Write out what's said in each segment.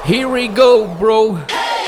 Here we go, bro.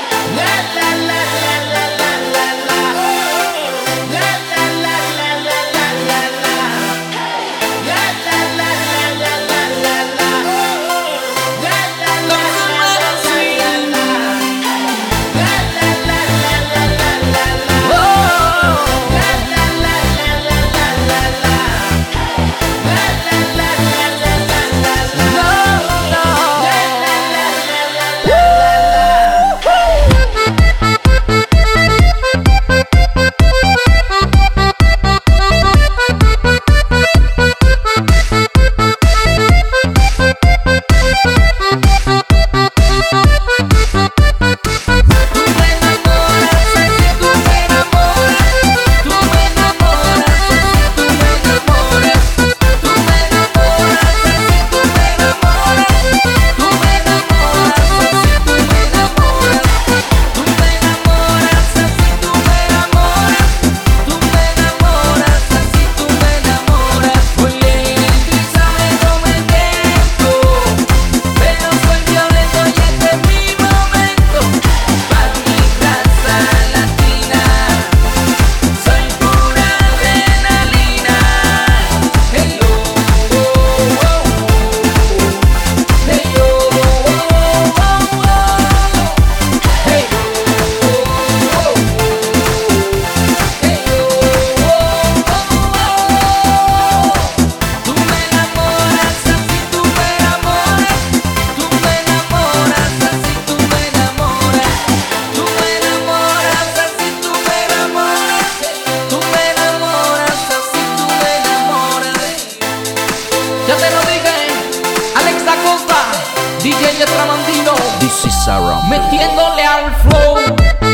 DJ Tramandino, This is Sarah, metiéndole al flow.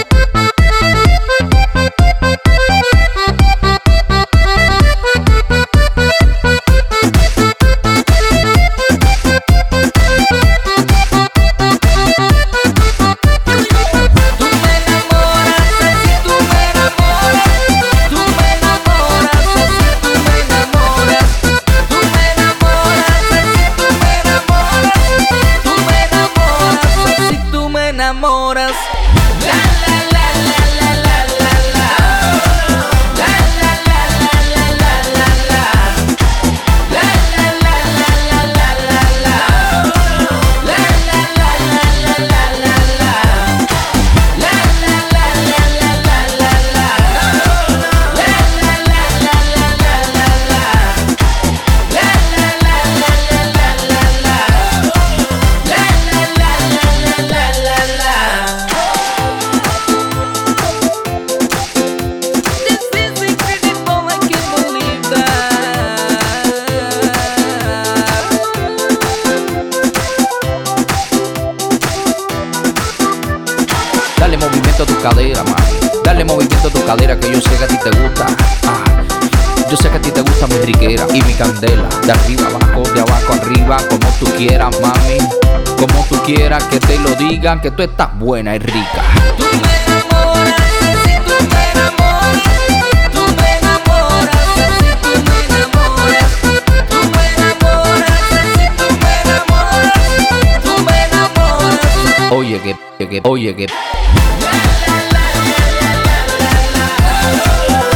Enamoras. dale movimiento a tu cadera, mami. Dale movimiento a tu cadera que yo sé que a ti te gusta. Yo sé que a ti te gusta mi riquera y mi candela. De arriba abajo, de abajo arriba, como tú quieras, mami. Como tú quieras que te lo digan, que tú estás buena y rica. Tú me enamoras, si tú me enamoras. Tú me enamoras, si tú me enamoras. Tú me enamoras, si tú me enamoras. Tú me enamoras. Oye que La, la, la, la, la, la, la, la, la.